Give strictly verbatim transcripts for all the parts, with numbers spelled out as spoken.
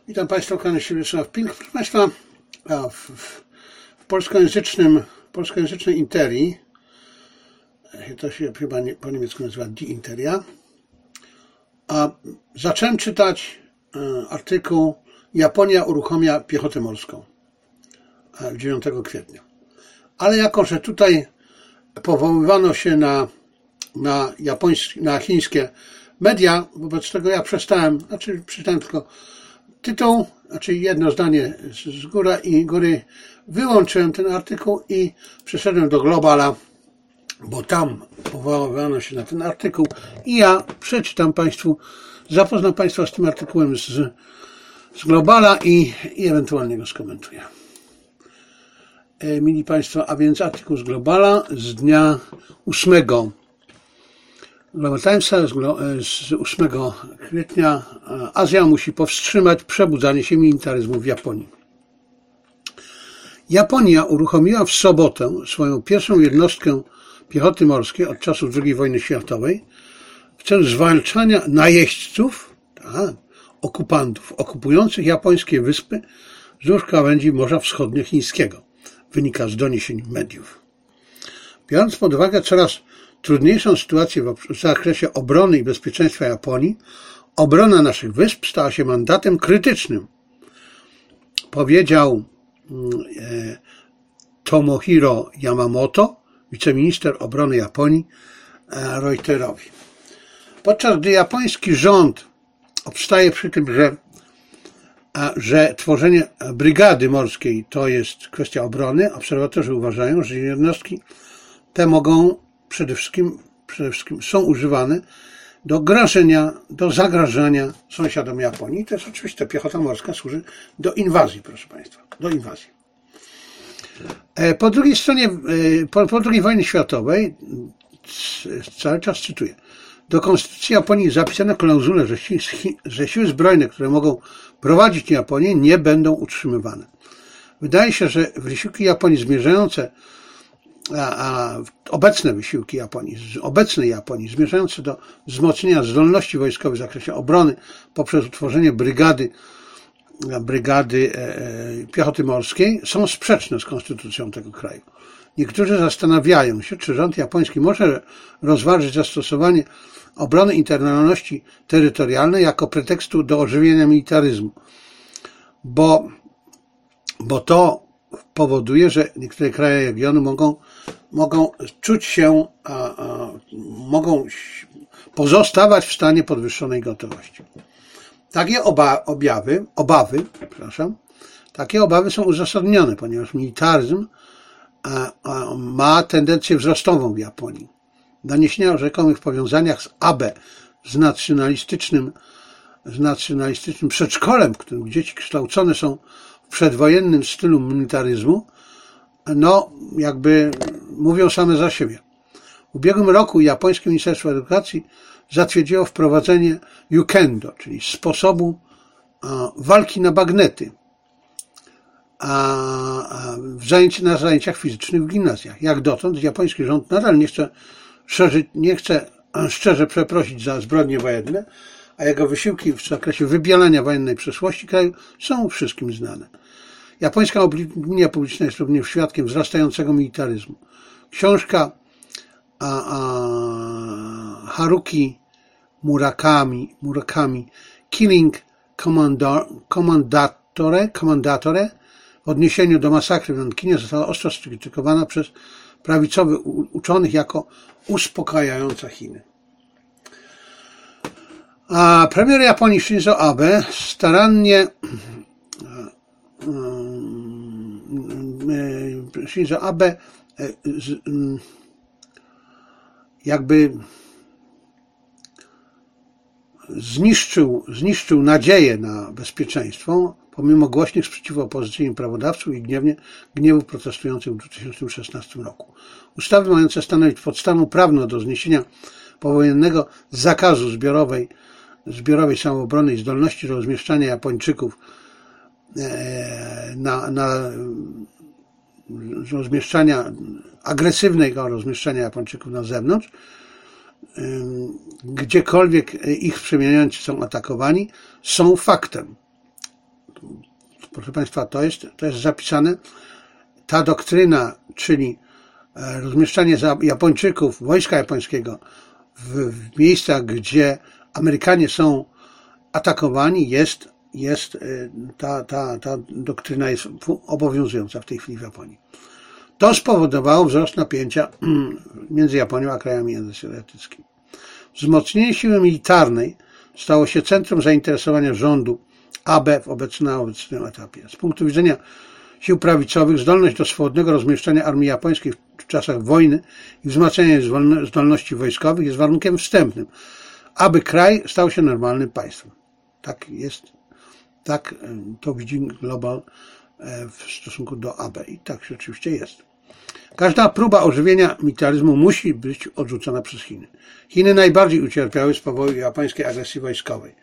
Witam Państwa, kłaniam się Wiesław Pink. Proszę Państwa, w, w, w polskojęzycznym, polskojęzycznej Interii, to się chyba nie, po niemiecku nazywa Die Interia, a zacząłem czytać artykuł Japonia uruchamia piechotę morską dziewiątego kwietnia. Ale jako, że tutaj powoływano się na, na, japońskie, na chińskie media, wobec tego ja przestałem, znaczy przeczytałem tylko tytuł, znaczy jedno zdanie z góry i góry, wyłączyłem ten artykuł i przeszedłem do Globala, bo tam powoływano się na ten artykuł i ja przeczytam Państwu, zapoznam Państwa z tym artykułem z, z Globala i, i ewentualnie go skomentuję. E, mili Państwo, a więc artykuł z Globala z dnia ósmego Global Timesa z ósmego kwietnia. Azja musi powstrzymać przebudzanie się militaryzmu w Japonii. Japonia uruchomiła w sobotę swoją pierwszą jednostkę piechoty morskiej od czasów drugiej wojny światowej w celu zwalczania najeźdźców, tak, okupantów okupujących japońskie wyspy wzdłuż krawędzi Morza Wschodniochińskiego. Wynika z doniesień mediów. Biorąc pod uwagę coraz trudniejszą sytuację w zakresie obrony i bezpieczeństwa Japonii, obrona naszych wysp stała się mandatem krytycznym, powiedział Tomohiro Yamamoto, wiceminister obrony Japonii, Reutersowi. Podczas gdy japoński rząd obstaje przy tym, że, że tworzenie brygady morskiej to jest kwestia obrony, obserwatorzy uważają, że jednostki te mogą Przede wszystkim, przede wszystkim są używane do grożenia, do zagrażania sąsiadom Japonii. To jest oczywiście piechota morska służy do inwazji, proszę Państwa, do inwazji. Po drugiej stronie, po, po drugiej wojnie światowej, cały czas cytuję, do konstytucji Japonii zapisano klauzulę, że, si, że siły zbrojne, które mogą prowadzić Japonię, nie będą utrzymywane. Wydaje się, że wysiłki Japonii zmierzające A, a obecne wysiłki Japonii, obecnej Japonii, zmierzające do wzmocnienia zdolności wojskowych w zakresie obrony poprzez utworzenie brygady, brygady e, piechoty morskiej, są sprzeczne z konstytucją tego kraju. Niektórzy zastanawiają się, czy rząd japoński może rozważyć zastosowanie obrony integralności terytorialnej jako pretekstu do ożywienia militaryzmu, bo, bo to powoduje, że niektóre kraje regionu mogą, mogą czuć się, a, a, mogą pozostawać w stanie podwyższonej gotowości. Takie oba, objawy, obawy, przepraszam, takie obawy są uzasadnione, ponieważ militaryzm a, a, ma tendencję wzrostową w Japonii. Doniesienia o rzekomych powiązaniach z Abe, z nacjonalistycznym, z nacjonalistycznym przedszkolem, w którym dzieci kształcone są w przedwojennym stylu militaryzmu, no jakby mówią same za siebie. W ubiegłym roku japońskie Ministerstwo Edukacji zatwierdziło wprowadzenie Yukendo, czyli sposobu walki na bagnety a w zajęci, na zajęciach fizycznych w gimnazjach. Jak dotąd japoński rząd nadal nie chce, szerzyć, nie chce szczerze przeprosić za zbrodnie wojenne, a jego wysiłki w zakresie wybielania wojennej przeszłości kraju są wszystkim znane. Japońska opinia publiczna jest również świadkiem wzrastającego militaryzmu. Książka a, a, Haruki Murakami, Murakami Killing Commandatore, Commandatore w odniesieniu do masakry w Nankinie została ostro skrytykowana przez prawicowych uczonych jako uspokajająca Chiny. A premier Japonii Shinzo Abe starannie Shinzo Abe jakby zniszczył, zniszczył nadzieję na bezpieczeństwo, pomimo głośnych sprzeciwów opozycyjnych prawodawców i gniewnie, gniewu protestujących w dwa tysiące szesnastym roku. Ustawy mające stanowić podstawę prawną do zniesienia powojennego zakazu zbiorowej, zbiorowej samoobrony i zdolności do rozmieszczania Japończyków na, na rozmieszczania, agresywnego rozmieszczania Japończyków na zewnątrz, gdziekolwiek ich przemieniający są atakowani, są faktem. proszę Państwa, to jest, to jest zapisane. Ta doktryna, czyli rozmieszczanie Japończyków, wojska japońskiego w, w miejscach, gdzie Amerykanie są atakowani, jest, jest ta, ta, ta doktryna jest obowiązująca w tej chwili w Japonii. To spowodowało wzrost napięcia między Japonią a krajami azjatyckimi. Wzmocnienie siły militarnej stało się centrum zainteresowania rządu Abe w obecnym, na obecnym etapie. Z punktu widzenia sił prawicowych zdolność do swobodnego rozmieszczania armii japońskiej w czasach wojny i wzmacniania zdolności wojskowych jest warunkiem wstępnym, aby kraj stał się normalnym państwem. Tak jest, tak to widzi Global w stosunku do Abe i tak rzeczywiście jest. Każda próba ożywienia militaryzmu musi być odrzucona przez Chiny. Chiny najbardziej ucierpiały z powodu japońskiej agresji wojskowej.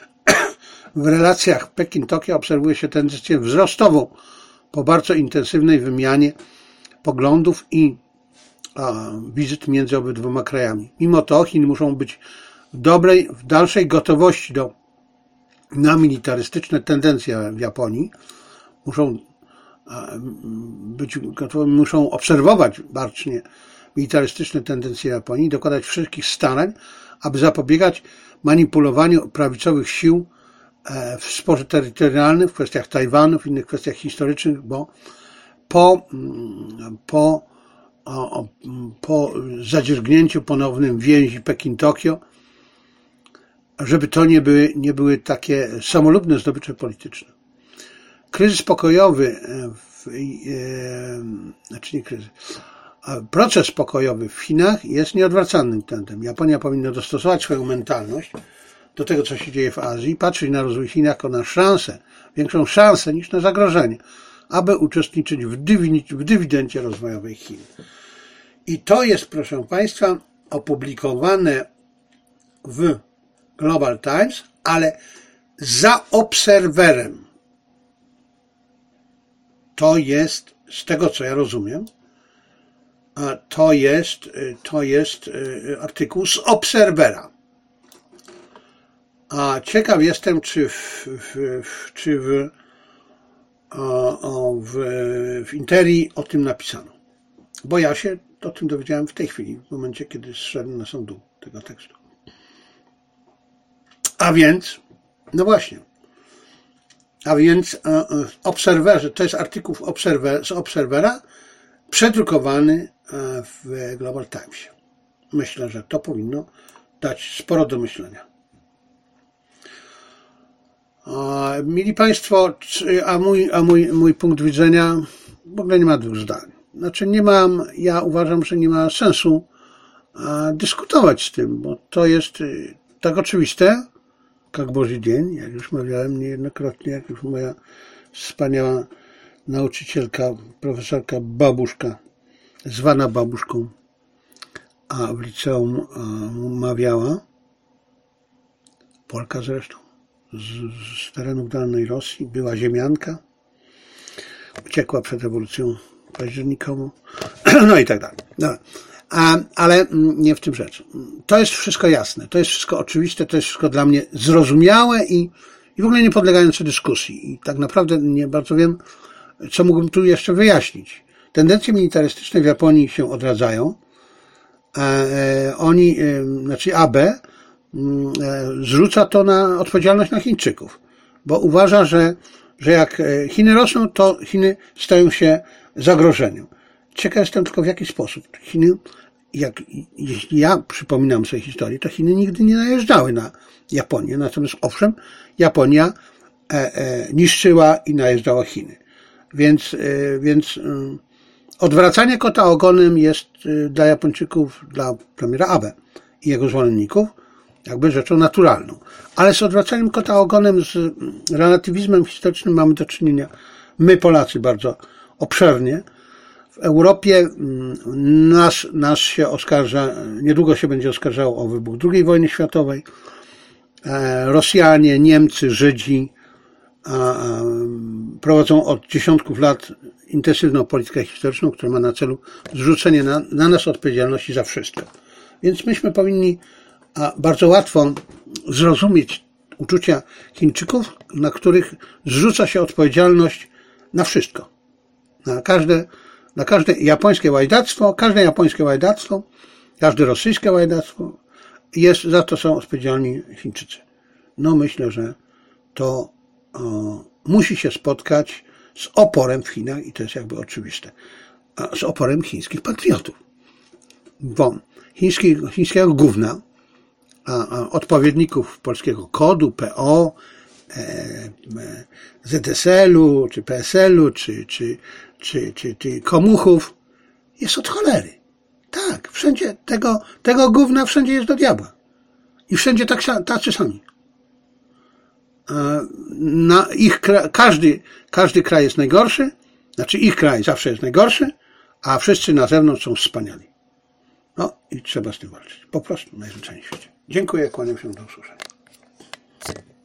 W relacjach Pekin-Tokio obserwuje się tendencję wzrostową po bardzo intensywnej wymianie poglądów i a, wizyt między obydwoma krajami. Mimo to Chiny muszą być w dobrej, w dalszej gotowości do, na militarystyczne tendencje w Japonii. Muszą a, być gotowi, muszą obserwować bacznie militarystyczne tendencje Japonii, dokładać wszystkich starań, aby zapobiegać manipulowaniu prawicowych sił w sporze terytorialnym, w kwestiach Tajwanu, w innych kwestiach historycznych, bo po, po, po zadziergnięciu ponownym więzi Pekin-Tokio, żeby to nie były, nie były takie samolubne zdobycze polityczne. Kryzys pokojowy, w, e, znaczy nie kryzys, proces pokojowy w Chinach jest nieodwracalnym trendem. Japonia powinna dostosować swoją mentalność do tego, co się dzieje w Azji, patrzeć na rozwój Chin jako na szansę, większą szansę niż na zagrożenie, aby uczestniczyć w, dywi- w dywidendzie rozwojowej Chin. I to jest, proszę Państwa, opublikowane w Global Times, ale za obserwerem. To jest, z tego co ja rozumiem, to jest, to jest artykuł z Obserwera. A ciekaw jestem, czy w, w, w, czy w, o, w, w Interii o tym napisano. Bo ja się o tym dowiedziałem w tej chwili, w momencie, kiedy zszedłem na sam dół tego tekstu. A więc, no właśnie, a więc w Obserwerze, to jest artykuł w Obserwer, z Obserwera, przedrukowany w Global Timesie. Myślę, że to powinno dać sporo do myślenia. Mili Państwo, a mój, a mój, mój punkt widzenia w ogóle nie ma dwóch zdań. Znaczy nie mam, ja uważam, że nie ma sensu dyskutować z tym, bo to jest tak oczywiste, jak Boży dzień, jak już mawiałem niejednokrotnie, jak już moja wspaniała nauczycielka, profesorka Babuszka, zwana Babuszką, a w liceum mawiała, Polka zresztą, z, z terenów dawnej Rosji, była ziemianka, uciekła przed rewolucją październikową, no i tak dalej. No, a, ale nie w tym rzecz. To jest wszystko jasne, to jest wszystko oczywiste, to jest wszystko dla mnie zrozumiałe i, i w ogóle nie podlegające dyskusji. I tak naprawdę nie bardzo wiem, co mógłbym tu jeszcze wyjaśnić. Tendencje militarystyczne w Japonii się odradzają. E, oni, e, znaczy Abe, e, zrzuca to na odpowiedzialność na Chińczyków, bo uważa, że, że jak Chiny rosną, to Chiny stają się zagrożeniem. Ciekaw jestem tylko w jaki sposób. Chiny, jak, jeśli ja przypominam sobie historię, to Chiny nigdy nie najeżdżały na Japonię. Natomiast owszem, Japonia e, e, niszczyła i najeżdżała Chiny. Więc, e, więc e, odwracanie kota ogonem jest e, dla Japończyków, dla premiera Abe i jego zwolenników jakby rzeczą naturalną. Ale z odwracaniem kota ogonem, z relatywizmem historycznym mamy do czynienia my Polacy bardzo obszernie. W Europie nas, nas się oskarża, niedługo się będzie oskarżało o wybuch drugiej wojny światowej. Rosjanie, Niemcy, Żydzi prowadzą od dziesiątków lat intensywną politykę historyczną, która ma na celu zrzucenie na, na nas odpowiedzialności za wszystko. Więc myśmy powinni bardzo łatwo zrozumieć uczucia Chińczyków, na których zrzuca się odpowiedzialność na wszystko. Na każde, na każde japońskie łajdactwo, każde japońskie łajdactwo, każde rosyjskie łajdactwo, jest, za to są odpowiedzialni Chińczycy. No myślę, że to o, musi się spotkać z oporem w Chinach i to jest jakby oczywiste. A z oporem chińskich patriotów. Bo chiński, chińskiego gówna, a, a odpowiedników polskiego kodu, P O, e, e, Z S L-u, czy P S L-u, czy, czy, czy, czy, czy komuchów, jest od cholery. Tak, wszędzie tego, tego gówna wszędzie jest do diabła. I wszędzie tak, tacy sami. Na ich, każdy, każdy kraj jest najgorszy, znaczy ich kraj zawsze jest najgorszy, a wszyscy na zewnątrz są wspaniali. No i trzeba z tym walczyć. Po prostu najzwyczajniej w świecie. Dziękuję, kłaniam się, do usłyszenia.